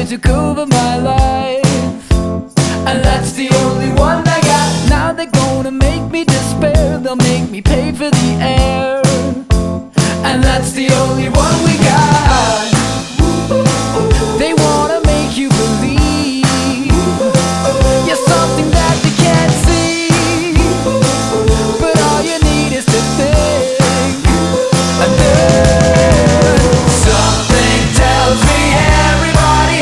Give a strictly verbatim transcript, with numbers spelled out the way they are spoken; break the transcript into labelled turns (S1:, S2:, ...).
S1: took over my life, and that's the only one I got. Now they're gonna make me despair.